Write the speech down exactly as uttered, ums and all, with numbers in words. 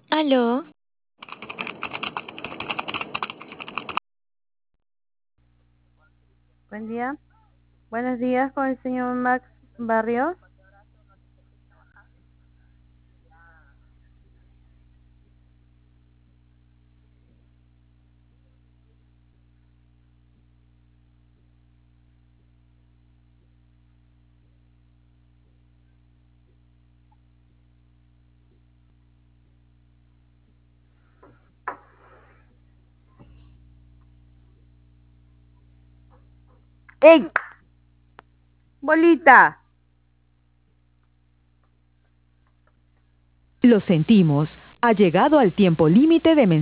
Aló, Buen día. Buenos días con el señor Max Barrios. ¡Ey! ¡Bolita! Lo sentimos. Ha llegado al tiempo límite de mensajes.